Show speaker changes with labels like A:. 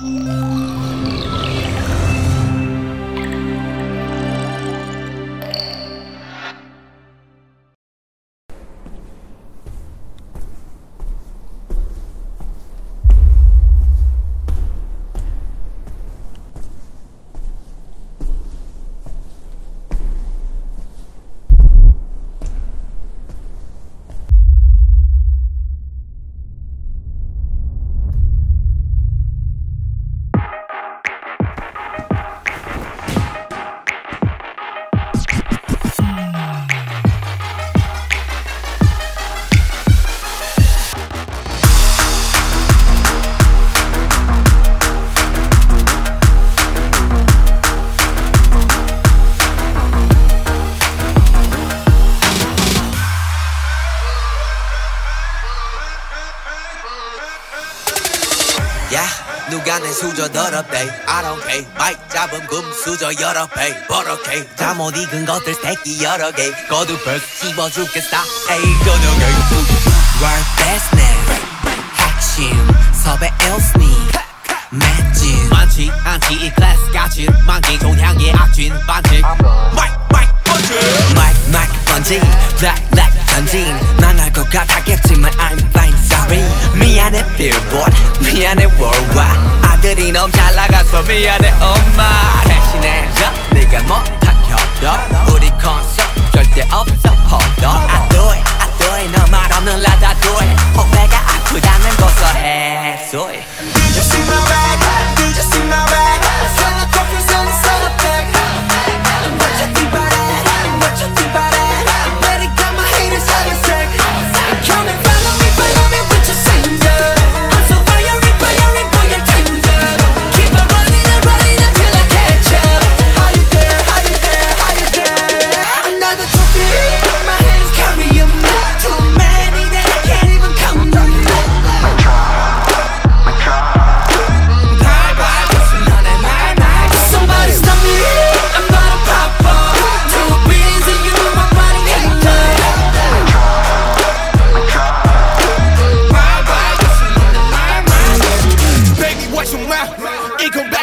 A: 누가 내 수저 더럽대 I don't care 마이크 잡은 금수저 여러 배 버럭해 다 못 익은 것들 새끼 여러 개 거두벌 씹어 죽겠어 에이 저녁에 World best name 핵심 섭외 일스니 맷진 많지 않지 이 클래스 같이 만기 종향의 악진 반칙 마이크 번지 black 전진 난 알 것 같았겠지만 I'm fine sorry 미안해 billboard 미안해 worldwide 아들이 너무 잘 나가서 미안해 엄마 대신해줘 네가 못한 협력 우리 콘서트 절대 없어 hold on I do it 너 말 없는 라다 do it 배가 아프다는 고소해 소리 Did you see my bag? Did you see my bag? Son of coffee, son of bag What you think about it? What you think about it? Better got my haters on your sack Come and follow me with your singer I'm so fiery, boy, you're tender Keep on running until I catch up How you there? Another trophy in my hands, carry 'em Too many that I can't even count them Bye, listen on that night Somebody stop me, I'm not a popper Two beans and you know my body hater Bye, listen on that night Baby, watch your mouth, it come back